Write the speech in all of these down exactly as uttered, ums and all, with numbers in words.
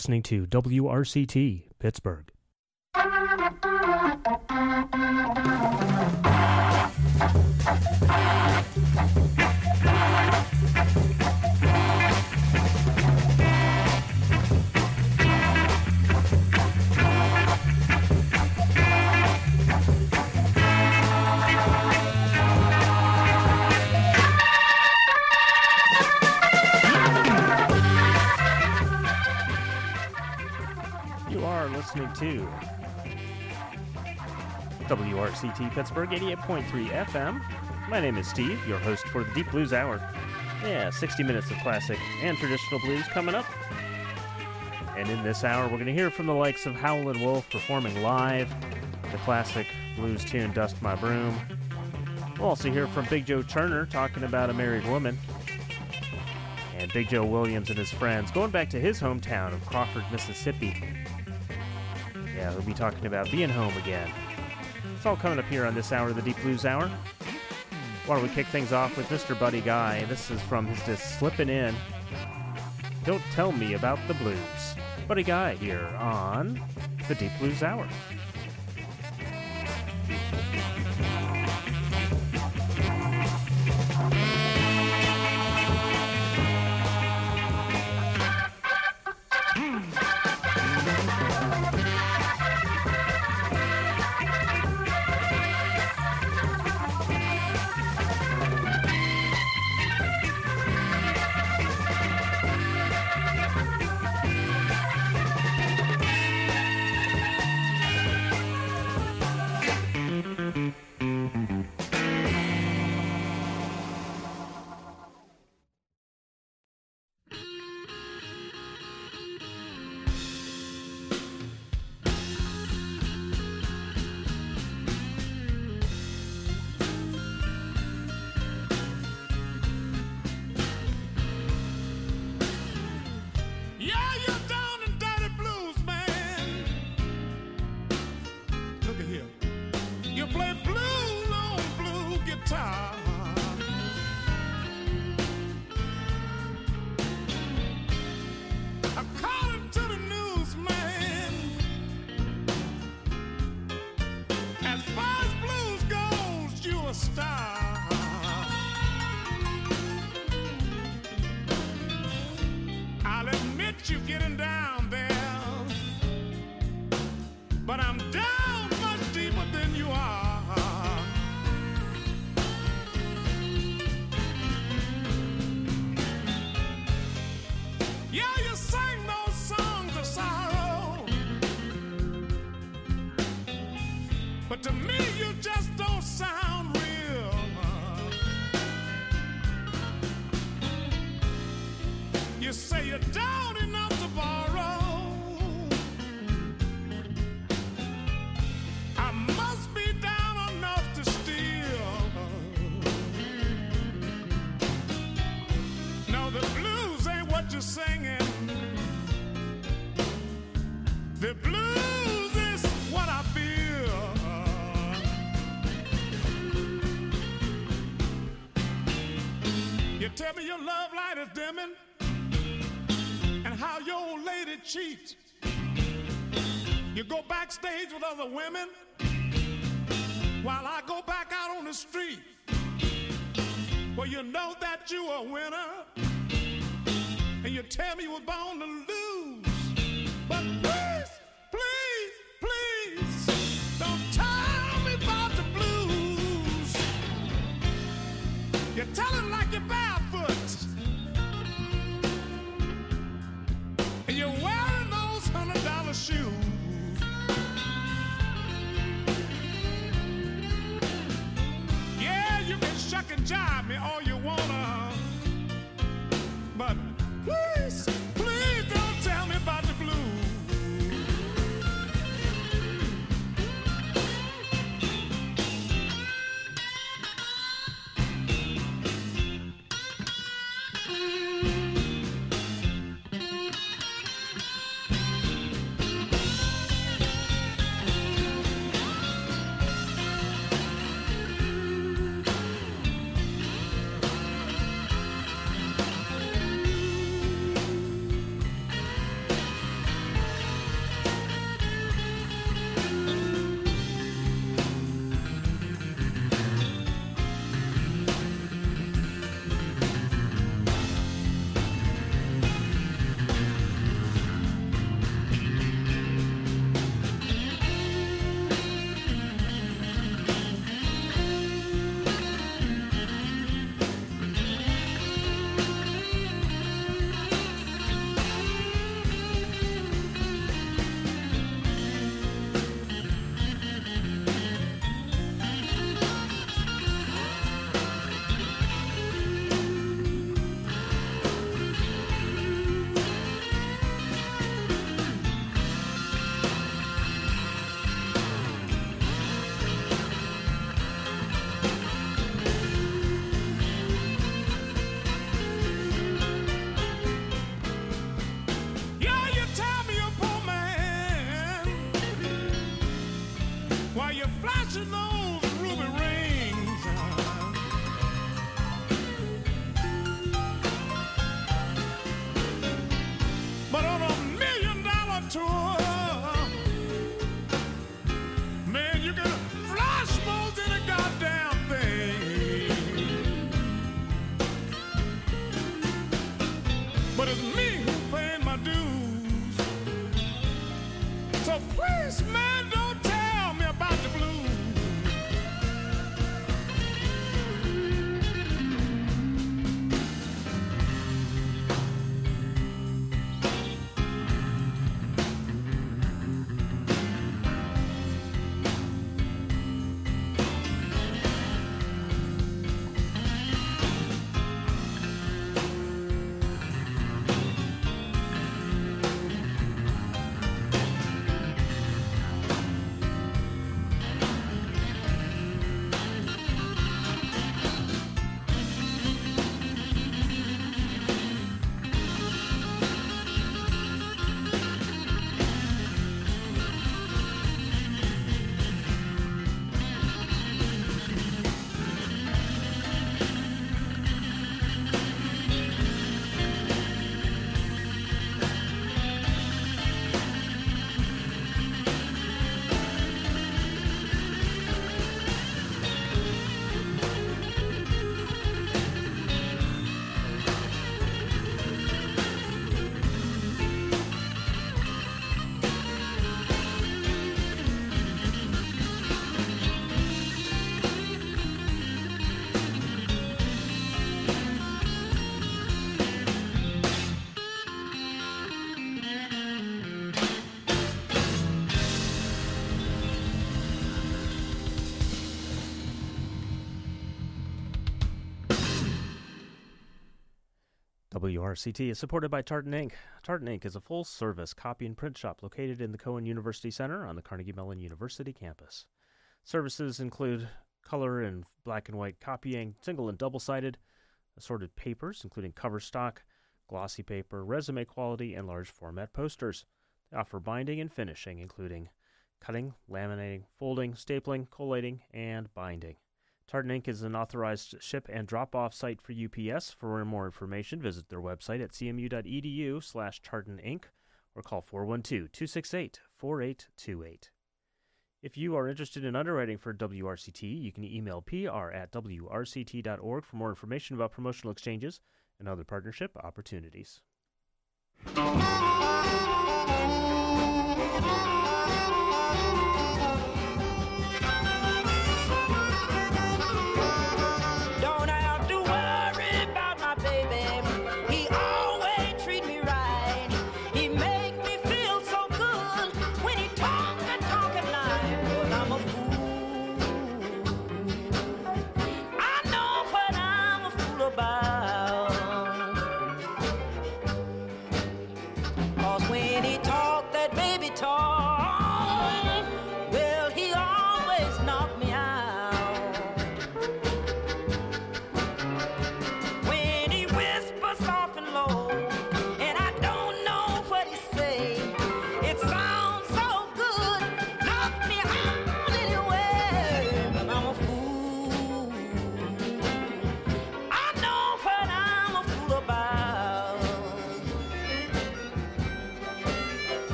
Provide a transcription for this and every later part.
listening to W R C T, Pittsburgh. Listening to W R C T Pittsburgh eighty-eight point three F M. My name is Steve, your host for the Deep Blues Hour. Yeah, sixty minutes of classic and traditional blues coming up. And in this hour, we're going to hear from the likes of Howlin' Wolf performing live the classic blues tune Dust My Broom. We'll also hear from Big Joe Turner talking about a married woman. And Big Joe Williams and his friends going back to his hometown of Crawford, Mississippi. Yeah, we'll be talking about being home again. It's all coming up here on this hour of the Deep Blues Hour. Why don't we kick things off with Mister Buddy Guy. This is from his disc Slippin' In. Don't Tell Me About the Blues. Buddy Guy here on the Deep Blues Hour. Tell me your love light is dimming and how your old lady cheats. You go backstage with other women while I go back out on the street. Well, you know that you a winner and you tell me you was born to lose. But please, please, please don't tell me about the blues. You're telling like you're barefoot. And you're wearing those hundred dollar shoes. Yeah, you can shuck and jive me all you wanna. But please, please don't tell me about the blues. flashing those ruby rings. But on a million dollar tour, man, you can flash most any goddamn thing. But it's me who paying my dues. So please, man, don't tell me about the blues. W R C T is supported by Tartan Ink. Tartan Ink is a full-service copy and print shop located in the Cohen University Center on the Carnegie Mellon University campus. Services include color and black and white copying, single and double-sided, assorted papers, including cover stock, glossy paper, resume quality, and large format posters. They offer binding and finishing, including cutting, laminating, folding, stapling, collating, and binding. Tartan Ink is an authorized ship and drop-off site for U P S. For more information, visit their website at cmu.edu slash Tartan Ink or call four one two, two six eight, four eight two eight. If you are interested in underwriting for W R C T, you can email P R at W R C T dot org for more information about promotional exchanges and other partnership opportunities.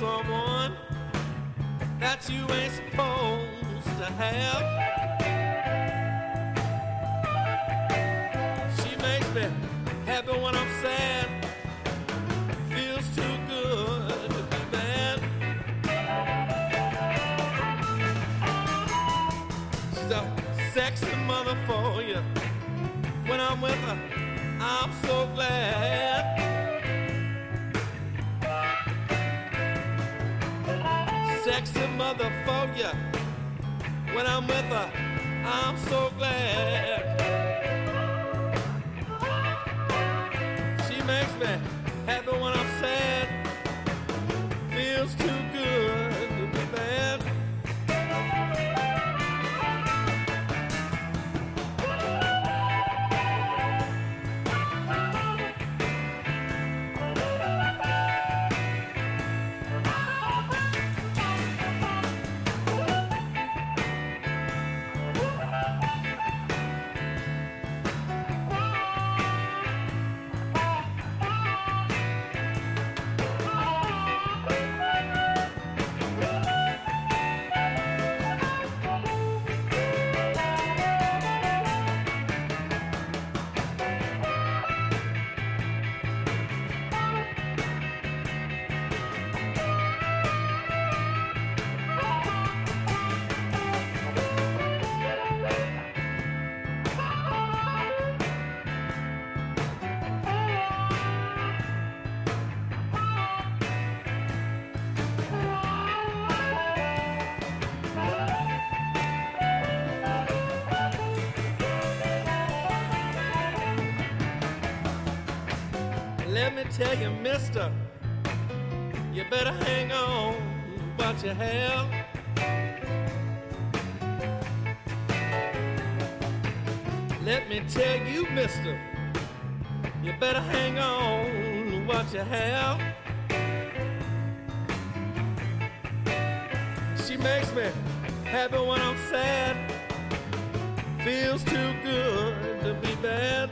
someone that you ain't supposed to have. She makes me happy when I'm sad. Feels too good to be bad. She's a sexy mother for you. When I'm with her, I'm so glad. Sexy mother for you. When I'm with her, I'm so glad. She makes me happy when I'm sad. Feels too good to be bad. Let me tell you, mister, you better hang on what you have. Let me tell you, mister, you better hang on what you have. She makes me happy when I'm sad. Feels too good to be bad.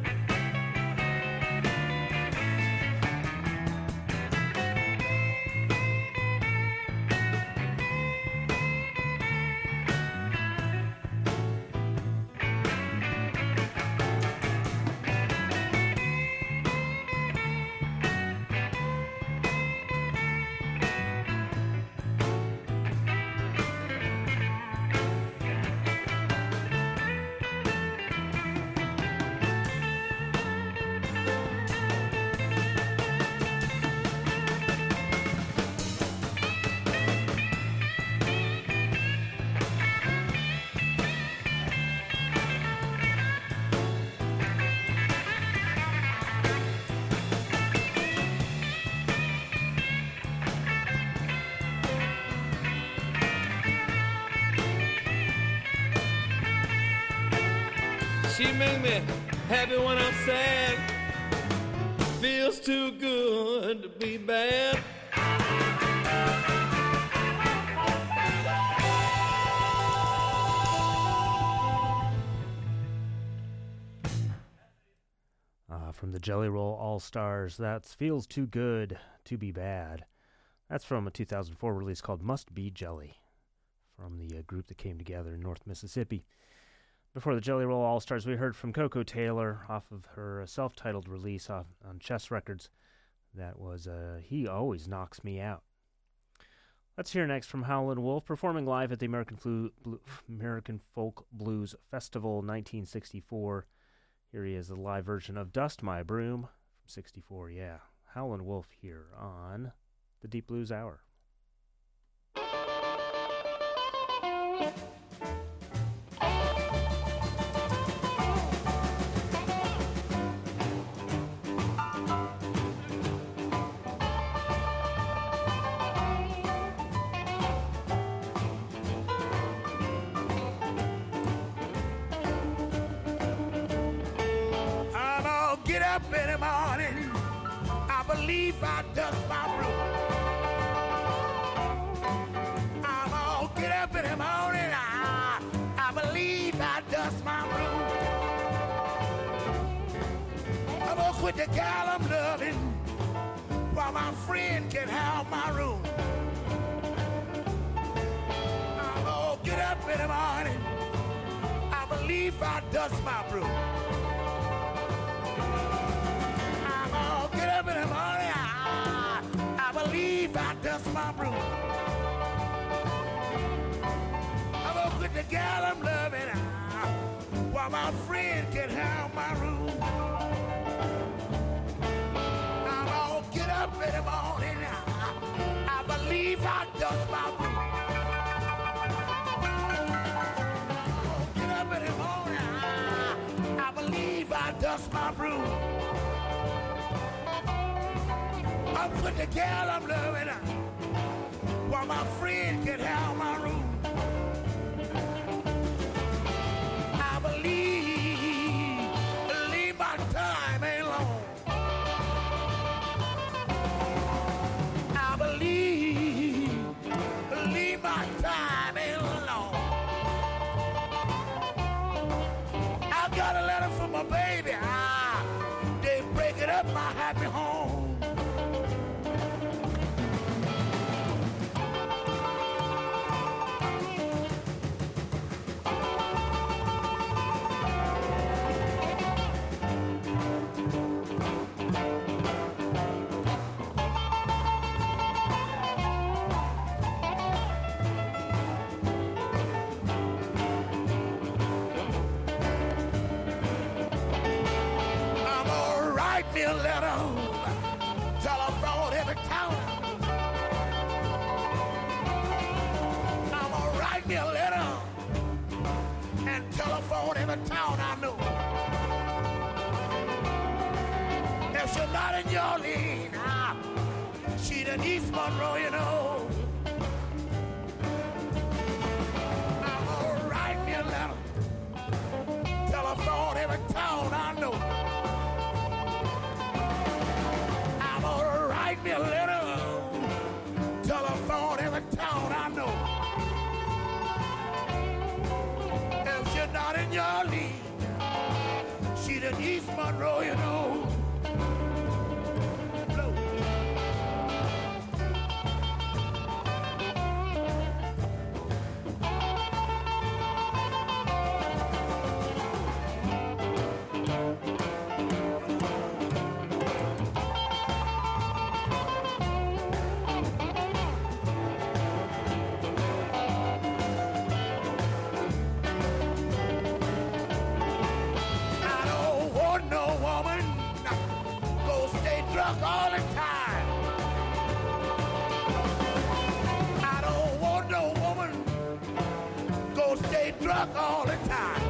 She make me happy when I'm sad. Feels too good to be bad. Uh, from the Jelly Roll All-Stars, that's Feels Too Good to Be Bad. That's from a two thousand four release called Must Be Jelly, from the uh, group that came together in North Mississippi. Before the Jelly Roll All-Stars, we heard from Coco Taylor off of her self-titled release off on Chess Records. That was uh, He Always Knocks Me Out. Let's hear next from Howlin' Wolf, performing live at the American, Flu- Blue, American Folk Blues Festival nineteen sixty-four. Here he is, a live version of Dust My Broom from sixty-four, yeah. Howlin' Wolf here on the Deep Blues Hour. Up in the morning, I believe I dust my broom. I'm all get up in the morning, I, I believe I dust my broom. I'm gonna quit the gal I'm loving while my friend can have my room. believe I dust my broom. I'm gonna get up in the morning. I, I believe I dust my broom. I'm gonna put the gal I'm loving uh, while my friend can have my room. I'm gonna get up in the morning. I, I believe I dust my broom. In the morning, I, I believe I dust my broom. I put the gal I'm loving uh, while my friend can have my room. I believe, believe my time ain't long. I believe, believe my time ain't long. I got a letter from my baby. Ah, they breaking up my happy home. Me a letter, telephone every town. I'm gonna write me a letter and telephone every town I know. If she's not in your league, ah, she's in East Monroe, you know. I'm gonna write me a letter, telephone every town I know. Write me a letter, telephone every town I know. If she's not in your league, she's in East Monroe, you know. Blow. All the time. I don't want no woman go stay drunk all the time.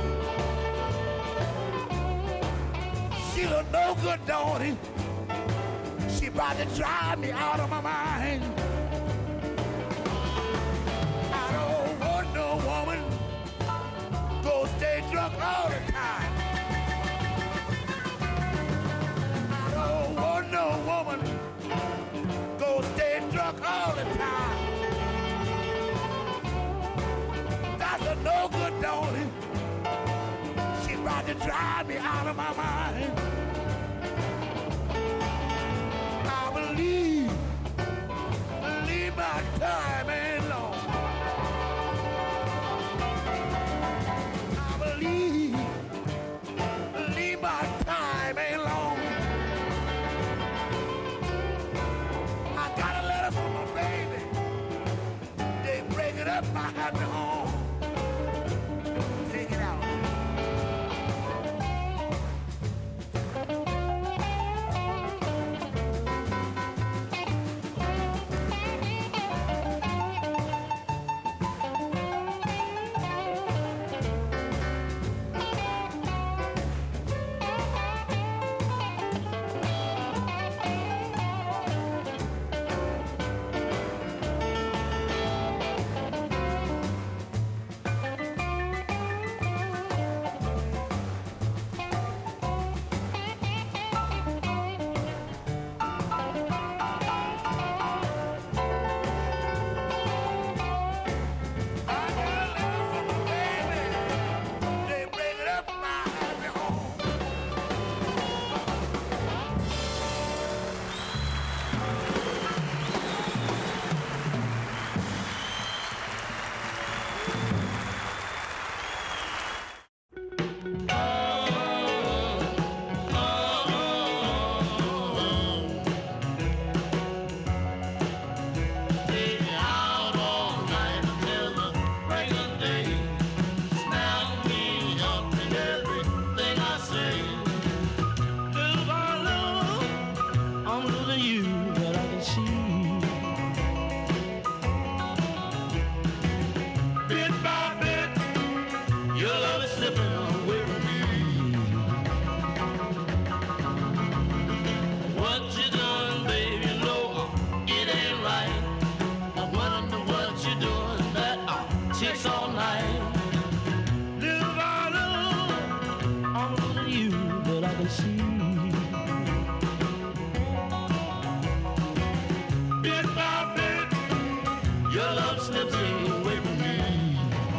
She look no good, don't he? She about to drive me out of my mind. I don't want no woman go stay drunk all the time. No woman go stay drunk all the time. That's a no good, don't it? She's about to drive me out of my mind. I believe, believe my time ain't long. I believe, believe my time ain't long. Up my happy home. Take it out. night. Little by little, I'm losing you, but I can see. Bit by bit, your love slips away from me.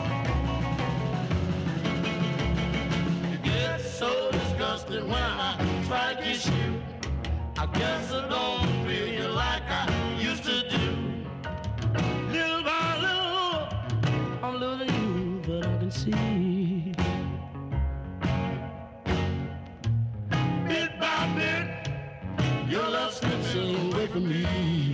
It gets so disgusting when I try to kiss you. I guess I don't feel you like I used to do. Little by little, I'm losing you, but I can see. Bit by bit, your love slips away from me.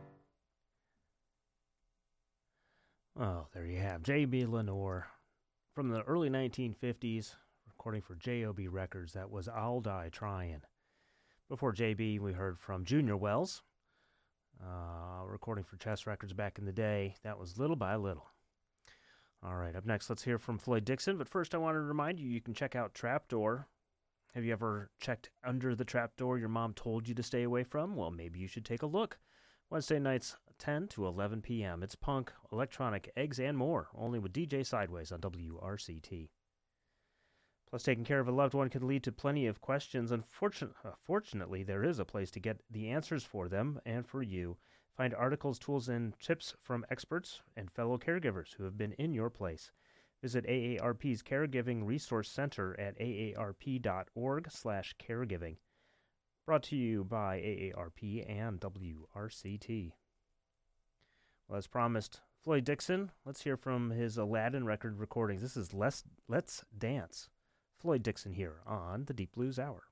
J B. Lenore from the early nineteen fifties, recording for J O B Records. That was I'll Die Tryin'. Before J B, we heard from Junior Wells, uh, recording for Chess Records back in the day. That was Little by Little. All right, up next, let's hear from Floyd Dixon. But first, I want to remind you, you can check out Trapdoor. Have you ever checked under the trapdoor your mom told you to stay away from? Well, maybe you should take a look. Wednesday nights, ten to eleven p.m. It's punk, electronic, eggs, and more, only with D J Sideways on W R C T. Plus, taking care of a loved one can lead to plenty of questions. Unfortunately, uh, fortunately, there is a place to get the answers for them and for you. Find articles, tools, and tips from experts and fellow caregivers who have been in your place. Visit A A R P's Caregiving Resource Center at aarp.org slash caregiving. Brought to you by A A R P and W R C T. Well, as promised, Floyd Dixon. Let's hear from his Aladdin record recordings. This is Let's, Let's Dance. Floyd Dixon here on the Deep Blues Hour.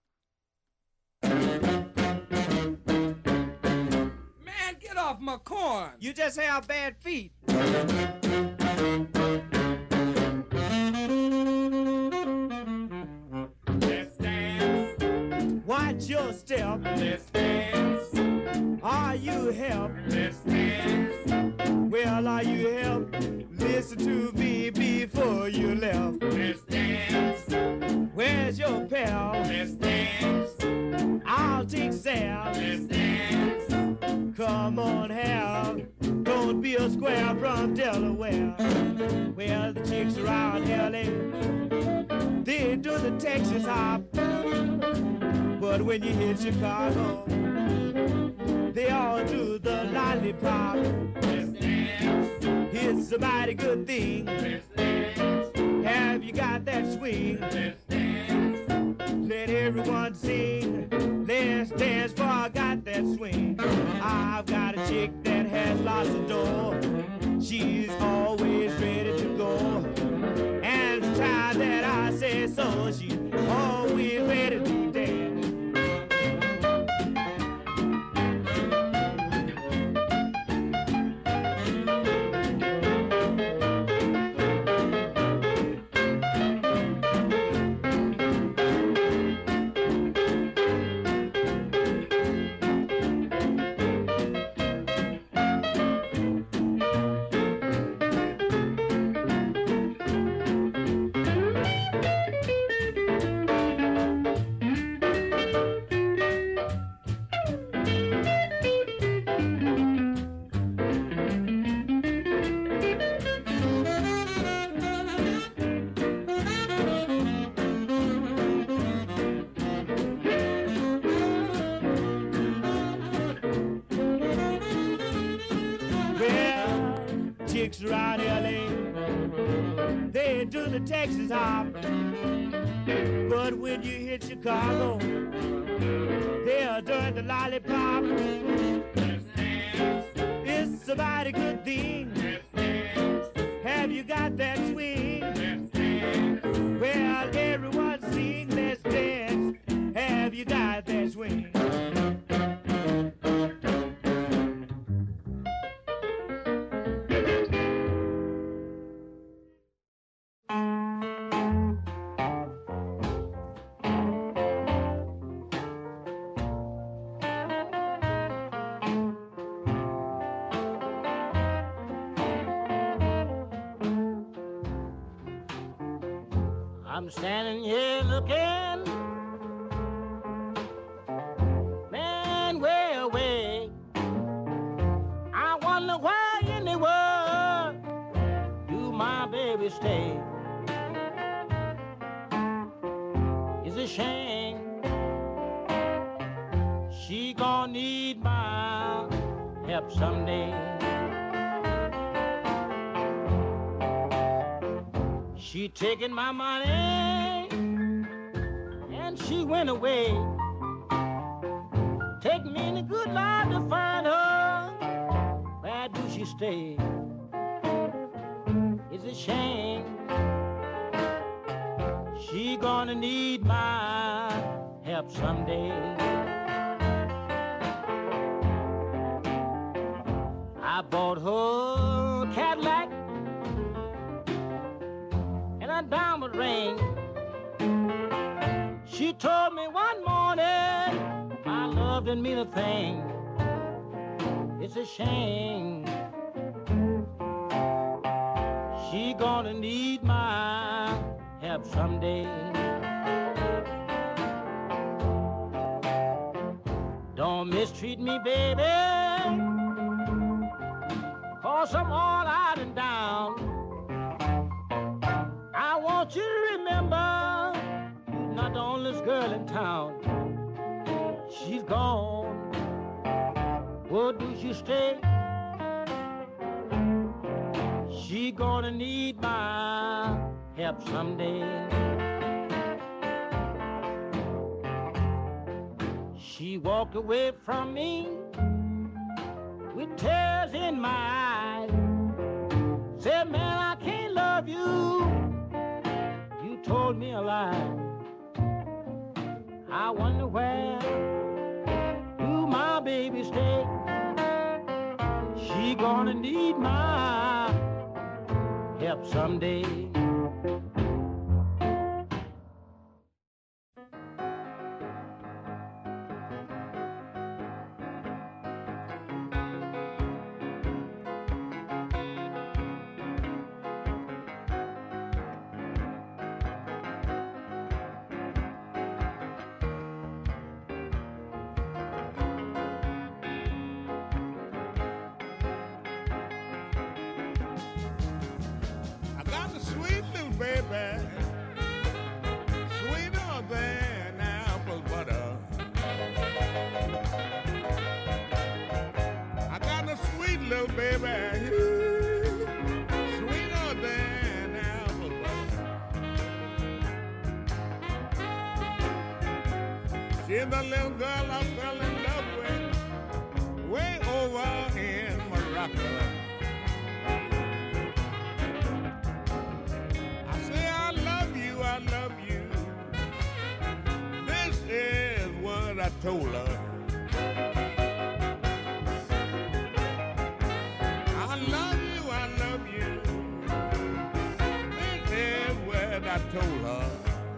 Get off my corn. You just have bad feet. Let's dance. Watch your step. Let's dance. Are you help? Let's dance. Well, are you help? Listen to me before you left. Let's dance. Where's your pal? Let's dance. I'll take Sal. Let's dance. Come on, Hal. Don't be a square from Delaware. Well, the chicks around L A, they do the Texas hop. But when you hit Chicago, they all do the lollipop. Let's dance. It's a mighty good thing. Let's dance. Have you got that swing? Let's dance. Let everyone sing. Let's dance for I got that swing. I've got a chick that has lots of dough. She's always ready to go. And the time that I say so, she's always ready to dance. Chicks around L A, they do the Texas hop. But when you hit Chicago, they're doing the lollipop. It's a mighty good thing. Have you got that swing? Well, everyone sing, let's dance. Have you got that swing? I'm standing here looking, man, way away. I wonder why in the world do my baby stay? It's a shame she gonna need my help someday. She taking my money and she went away. Take me in a good Lord to find her. Where do she stay? It's a shame she gonna need my help someday. I bought her Cadillac and spring. She told me one morning my love didn't mean a thing. It's a shame. She gonna need my help someday. Don't mistreat me, baby, 'cause I'm all out and down. I want you to remember you're not the only girl in town. She's gone. Where do she stay? She gonna need my help someday. She walked away from me with tears in my eyes. Said, man, I can't love you. You told me a lie. I wonder where do my baby stay? She gonna need my help someday. Baby, sweeter than apple butter. I got a sweet little baby, sweeter than apple butter. She's the little girl I fell in love with way over in Morocco. I love you. This is what I told her. I love you, I love you. This is what I told her.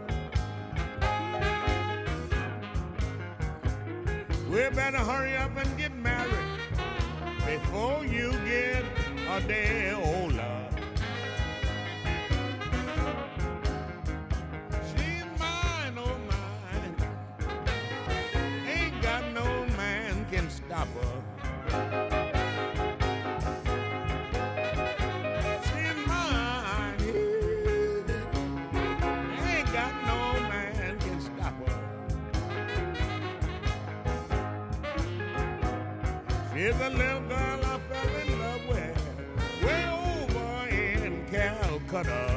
We better hurry up and get married before you get a day older. Stop her. She's mine, yeah. Ain't got no man can stop her. She's a little girl I fell in love with way over in Calcutta.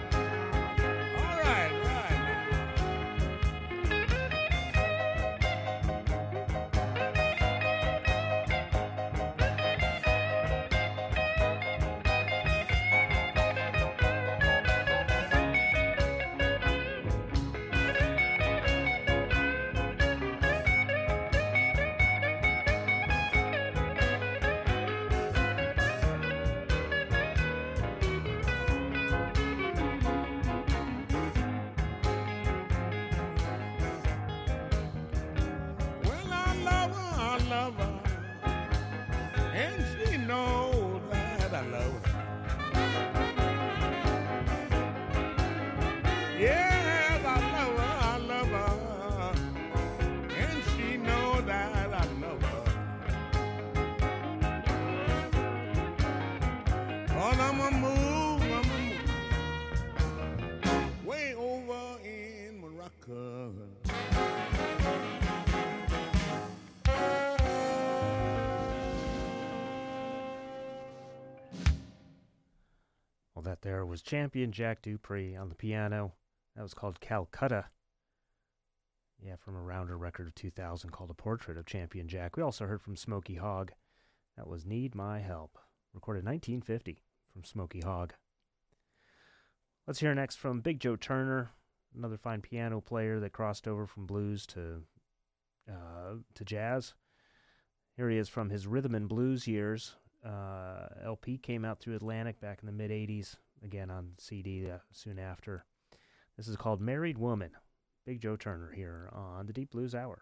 Well, that there was champion Jack Dupree on the piano. That was called Calcutta. Yeah, from a Rounder record of two thousand called A Portrait of Champion Jack. We also heard from Smokey Hogg. That was Need My Help, recorded nineteen fifty from Smokey Hogg. Let's hear next from Big Joe Turner, another fine piano player that crossed over from blues to uh, to jazz. Here he is from his Rhythm and Blues years. Uh, L P came out through Atlantic back in the mid-eighties, again on C D uh, soon after. This is called Married Woman. Big Joe Turner here on the Deep Blues Hour.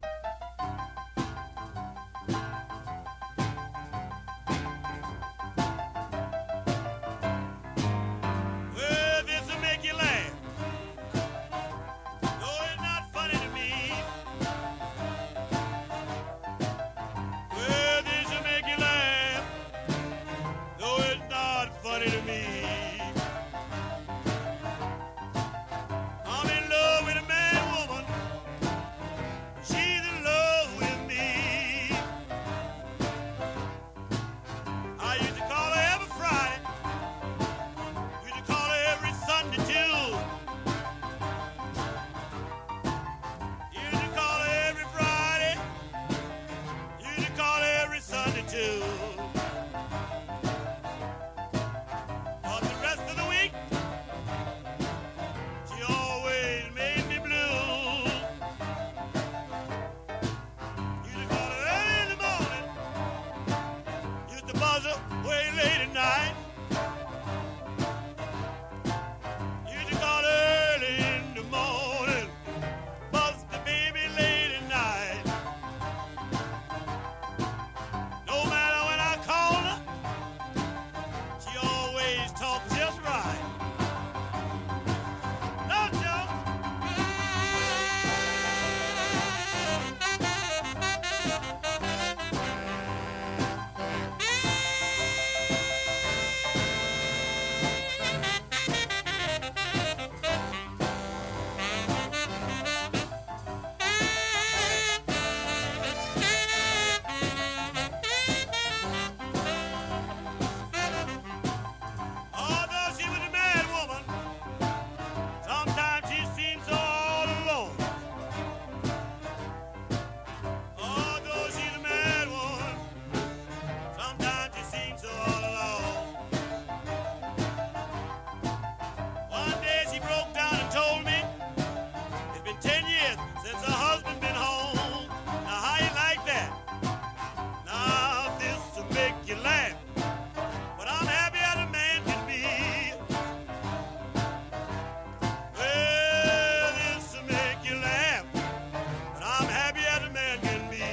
Well, this'll make you laugh. Though it's not funny to me. Well, this'll make you laugh. Though it's not funny to me. I'm in love with a mad woman. She's in love with me. I used to call her every Friday. Used to call her every Sunday too. Used to call her every Friday. Used to call her every Sunday too. But the rest of the week, she always made me blue. Used to call her early in the morning. Used to buzz her way late at night. Used to call her early in the morning. Buzz the baby late at night. No matter when I called her, she always talked just right. No joke. Although she was a mad woman, sometimes she seemed so all alone. Although she's a mad woman, sometimes she seems so all alone. One day she broke down and told me it's been ten years since her husband been home. Now how you like that? Now this will make you laugh. But I'm happy as a man can be. Well, this will make you laugh. But I'm happy as a man can be.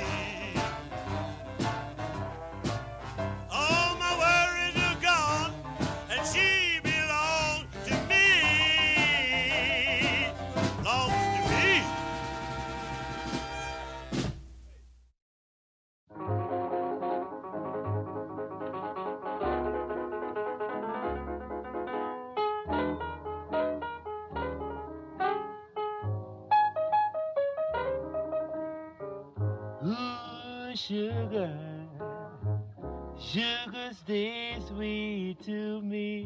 All my worries are gone, and she belongs to me. Belongs to me. Ooh, sugar, sugar, stay sweet to me.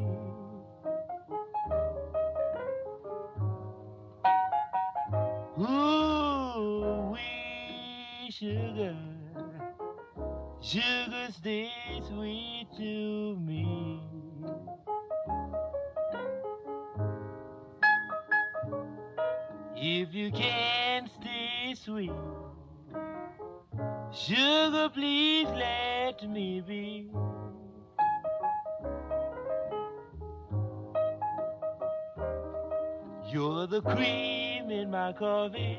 Ooh, wee sugar, sugar, stay sweet to me. If you can't stay sweet, sugar, please let me be. You're the cream in my coffee,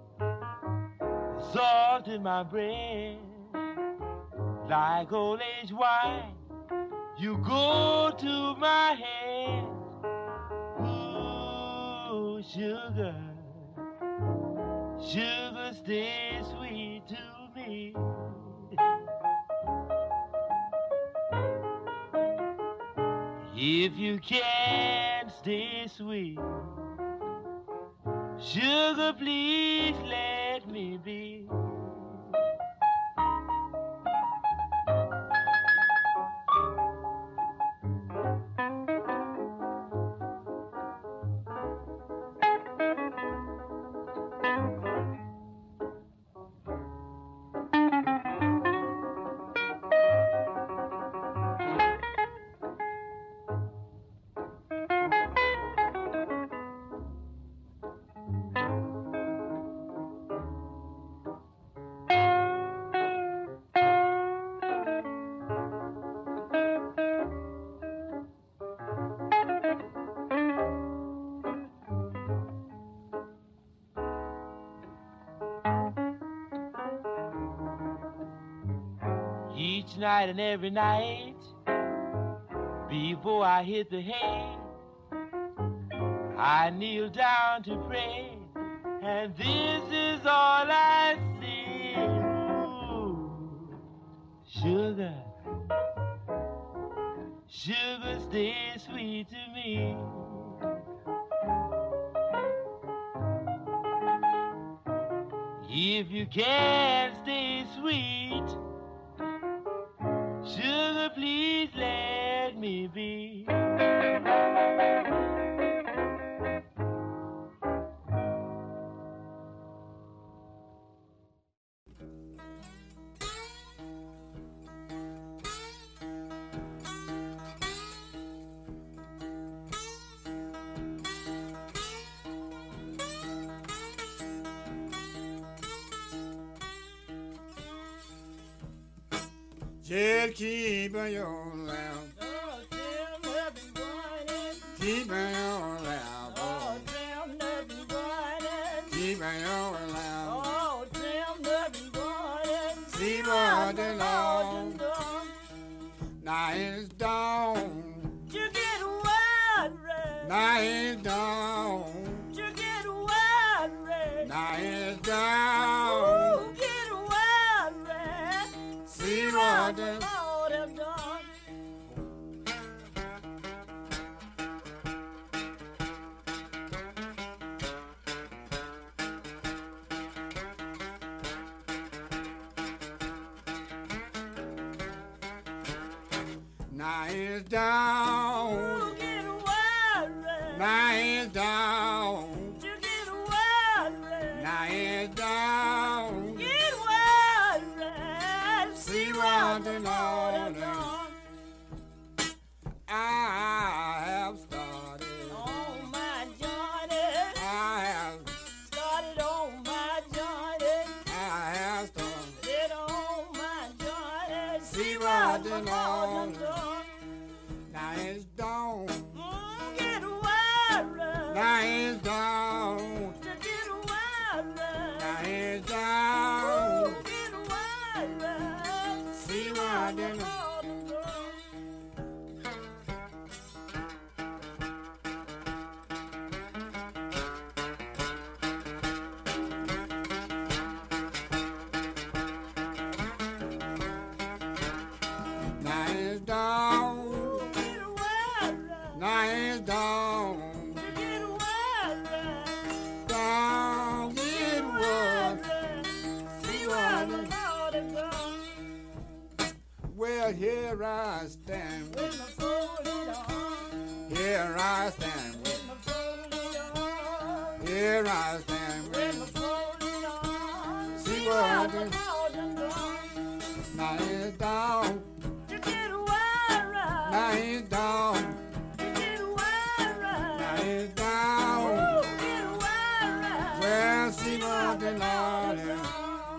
salt in my bread. Like old age wine, you go to my head. Ooh, sugar, sugar, stay sweet to me. If you can't stay sweet, sugar, please let me be. night and every night before I hit the hay. I kneel down to pray, and this is all I see. Ooh, sugar, sugar, stay sweet to me. If you can't stay sweet, sugar, please let me be. Just keep on your laugh. Oh, damn, nothing running. Keep on your laugh. Oh, damn, nothing running. Keep on your laugh. Oh, damn, nothing running. See what the Lord now it's dawn. You get worried. Now it's dawn. You get worried. Now it's dawn. Ooh, get worried. See what the Lord have done. now it's dawn. Ooh, get worried. Now it's dawn. You get worried. Now it's dawn. Get worried. See what the Lord have has done. I have started. On my journey. I have, Started on my journey. I have started. Get on my journey. See what the Lord Lord has done. Now it's dawn. Mm, get worried. Now it's dawn. To get worried. Now it's dawn. Ooh, get worried. See what the Lord has done. Now it's dawn. Ooh, get worried. Now it's dawn. To get worried. Dawn. Get what? See what the Lord has done. Well, here I stand. With my folded arms. Here I stand. With my folded arms. Here I stand. With my folded arms. See See what what the the- Lord has done. Now it's dawn. To get worried. Now it's dawn. To get Now worried. it's dawn. Ooh, get worried. Well, see what the Lord has done.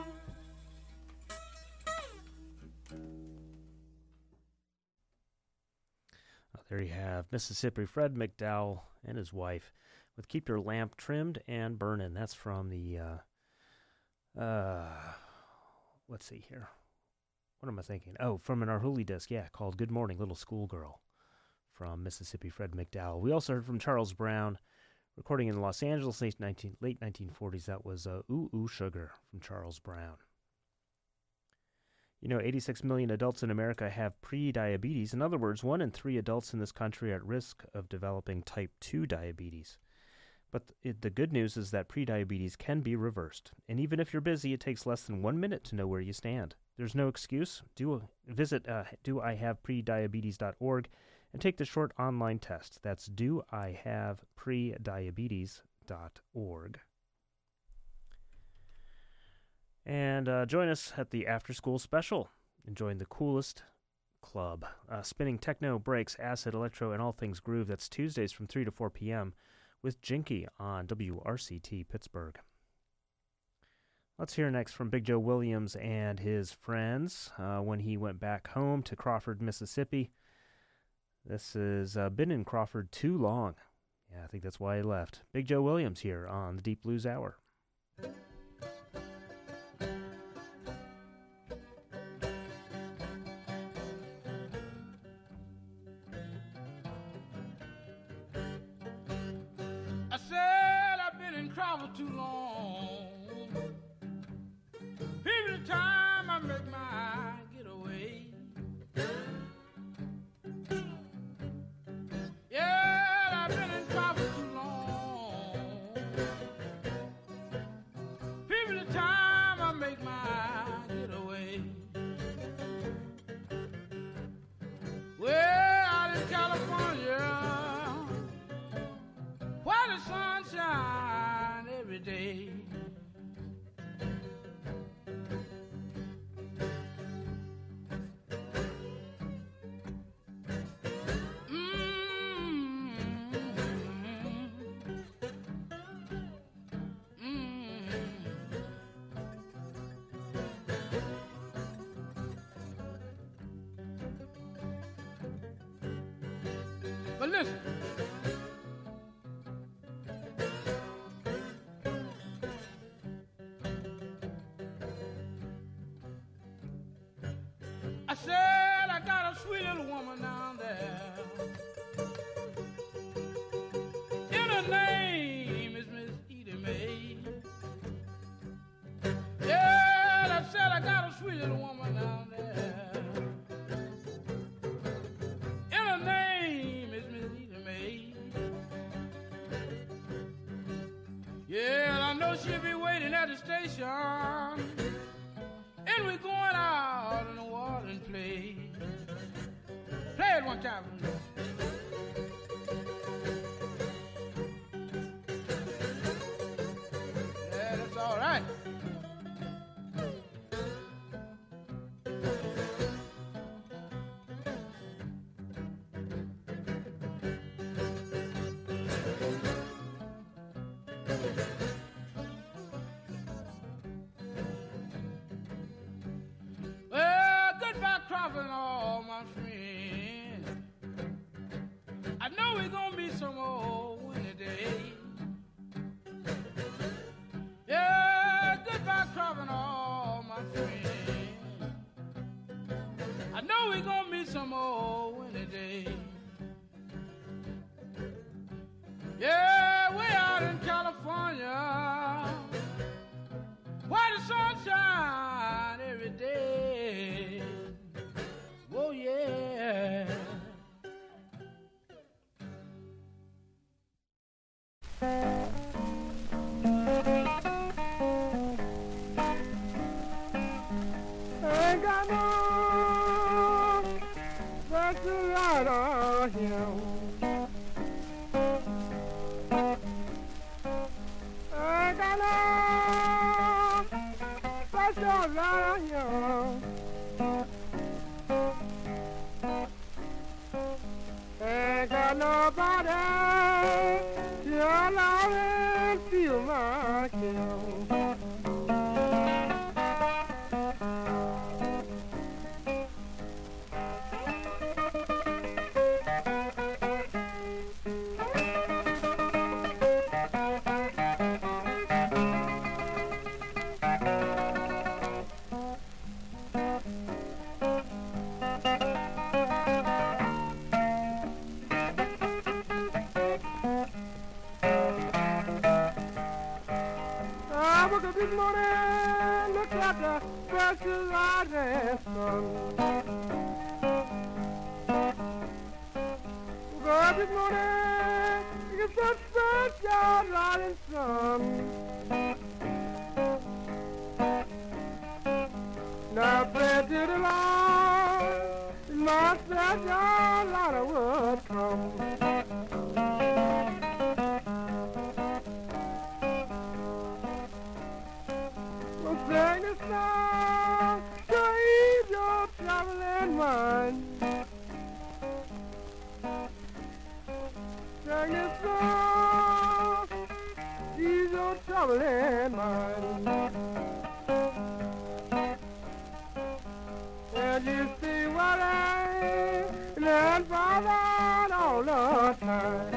Oh, there you have Mississippi Fred McDowell and his wife with Keep Your Lamp Trimmed and Burnin'. That's from the, uh, uh, let's see here. What am I thinking? Oh, from an Arhoolie disc, yeah, called Good Morning, Little Schoolgirl from Mississippi Fred McDowell. We also heard from Charles Brown, recording in Los Angeles, late, nineteen, late nineteen forties. That was uh, Ooh Ooh Sugar from Charles Brown. You know, eighty-six million adults in America have pre-diabetes. In other words, one in three adults in this country are at risk of developing type two diabetes. But it, the good news is that pre-diabetes can be reversed. And even if you're busy, it takes less than one minute to know where you stand. There's no excuse. Do Visit uh, do I have prediabetes dot org and take the short online test. That's do I have prediabetes dot org. And uh, join us at the After School Special. And join the coolest club. Uh, spinning techno, breaks, acid, electro, and all things groove. That's Tuesdays from three to four p.m. with Jinky on W R C T Pittsburgh. Let's hear next from Big Joe Williams and his friends uh, when he went back home to Crawford, Mississippi. This has uh, been in Crawford too long. Yeah, I think that's why he left. Big Joe Williams here on the Deep Blues Hour. too long. Every time I make my getaway. Yeah, I've been in trouble too long. Every time I make my getaway. Well, out in California, where the sun shines every day. But listen, I said I got a sweet little woman down there, and her name is Miss Edie Mae. Yeah, I said I got a sweet little woman down there, and her name is Miss Edie Mae. Yeah, I know she'll be waiting at the station, and we're going out in the water and play. Play it one time. Yeah, that's all right. Well, goodbye, Crawford and all my friends. I know we're gonna be some more winter day. Yeah, goodbye, Crawford and all my friends. I know we're gonna be some more winter day. Yeah, we're out in California, where the sun shines every day. Oh, yeah. Ain't got no special light on him. Ain't got no special light on him. Ain't got nobody till I feel my kill. I woke up this morning, looked at the precious rising sun. Woke up this morning, looked at the precious rising sun. Now pray to the Lord, my special light would come. Sing a song to ease your traveling mind. Sing a song, ease your traveling mind. And you see what I learned from that all the time.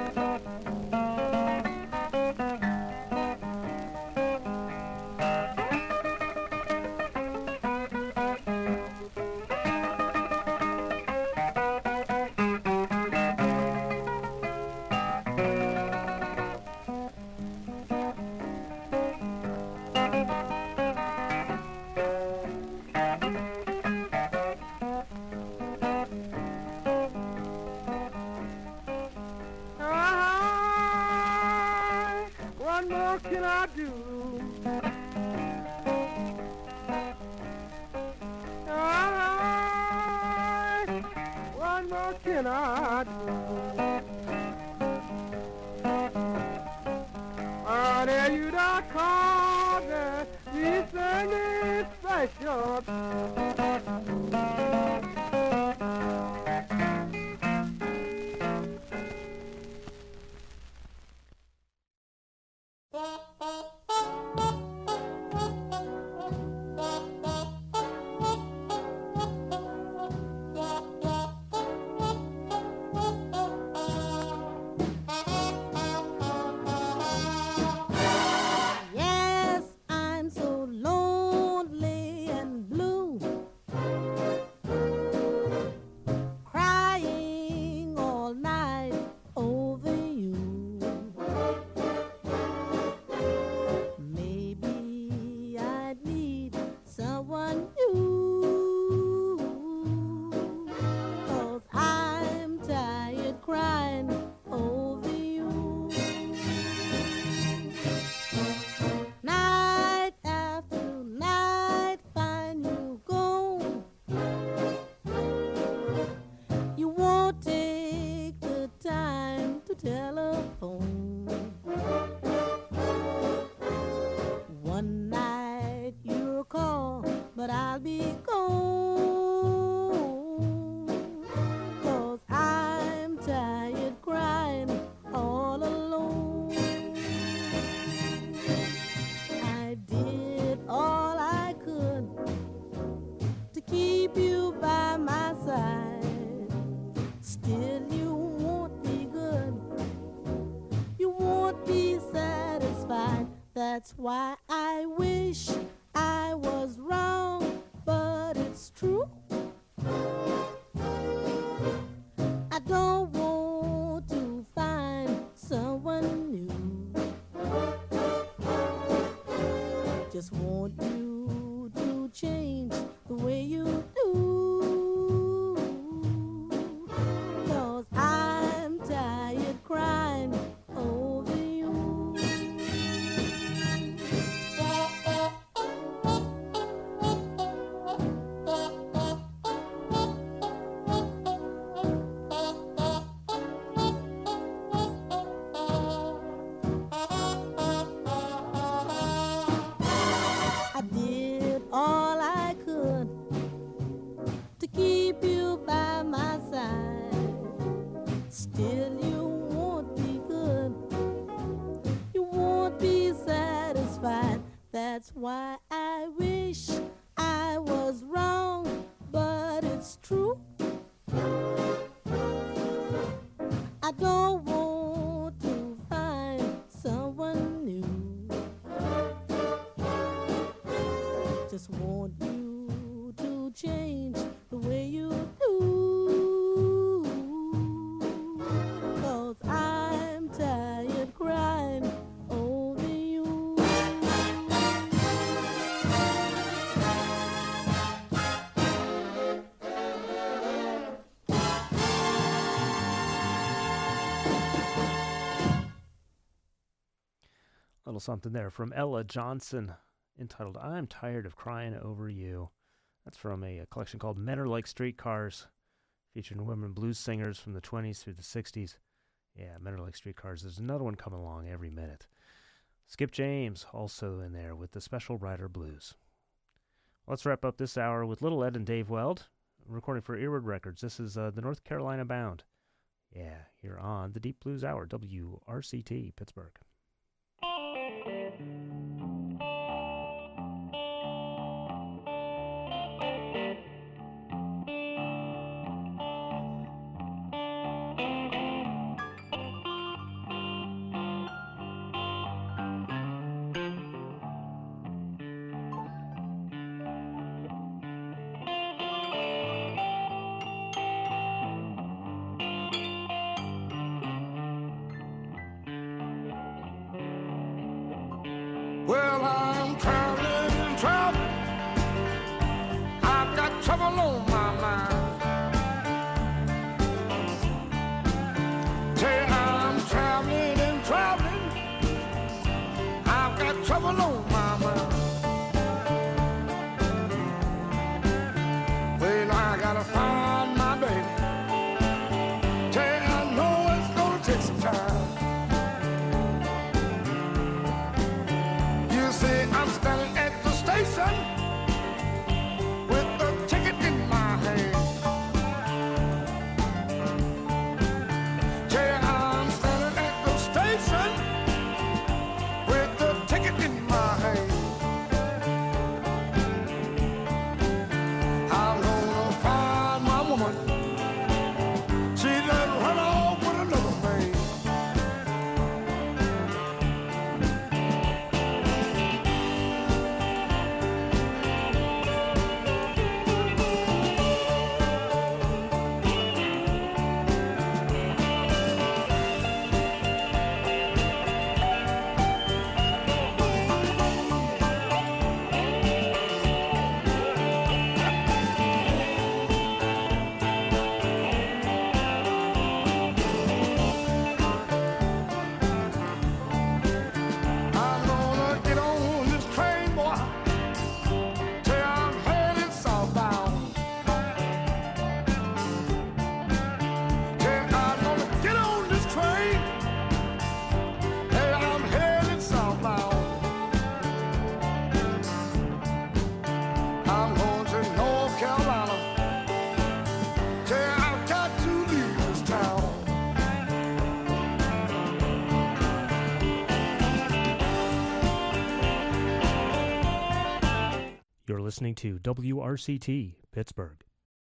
more can I do? Ah, what more can I do? Oh, there you don't call that this thing is special. Yes, I'm so lonely and blue, crying all night over you. Maybe I need someone new, 'cause I'm tired crying over you. Night after night, find you gone. You won't take the time to telephone. One night you'll call, but I'll be gone. 'Cause I'm tired crying all alone. I did all I could to keep you by my side. Still you won't be good. You won't be satisfied. That's why I wish I was wrong, but it's true. I don't want to find someone new. Just want you to change the way you do. 'Cause I'm tired crying over you. I did all I could to keep you by my side. Still you won't be good. You won't be satisfied. That's why I wish I was wrong, but it's true. I don't want to find someone new. Just want you to change the way you do. 'Cause I'm tired crying over you. Little something there from Ella Johnson entitled I'm Tired of Crying Over You. That's from a, a collection called Men Are Like Streetcars, featuring women blues singers from the twenties through the sixties. Yeah, Men Are Like Streetcars. There's another one coming along every minute. Skip James also in there with the Special Rider Blues. Let's wrap up this hour with Little Ed and Dave Weld, recording for Earward Records. This is uh, the North Carolina Bound. Yeah, here on the Deep Blues Hour, W R C T, Pittsburgh. Well, I'm traveling and traveling. I've got trouble on my mind. Say I'm traveling and traveling. say I'm standing at the station with a ticket in my hand. Say I'm standing at the station with a ticket in my hand. I'm gonna find my woman. She done run off with another man. I'm gonna get on this train, boy, till I'm headed southbound. Till I'm gonna get on this train, till I'm headed southbound. I'm going to North Carolina, till I've got to leave this town. You're listening to W R C T, Pittsburgh.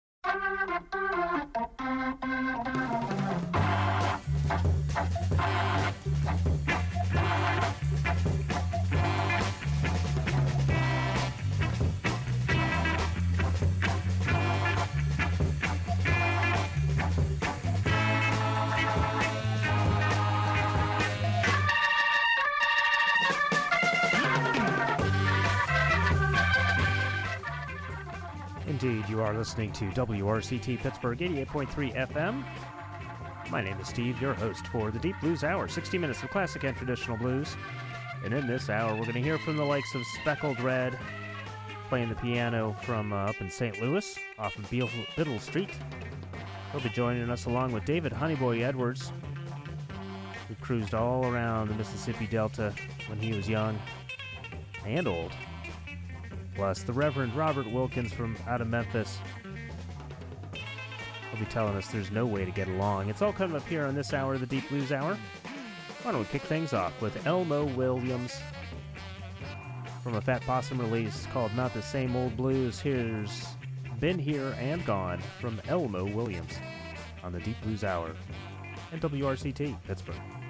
Indeed, you are listening to W R C T Pittsburgh eighty-eight point three F M. My name is Steve, your host for the Deep Blues Hour, sixty minutes of classic and traditional blues. And in this hour, we're going to hear from the likes of Speckled Red, playing the piano from uh, up in Saint Louis, off of Beal- Biddle Street. He'll be joining us along with David Honeyboy Edwards, who cruised all around the Mississippi Delta when he was young and old. Plus, the Reverend Robert Wilkins from out of Memphis. He'll be telling us there's no way to get along. It's all coming up here on this hour of the Deep Blues Hour. Why don't we kick things off with Elmo Williams from a Fat Possum release called Not the Same Old Blues. Here's Been Here and Gone from Elmo Williams on the Deep Blues Hour and W R C T Pittsburgh.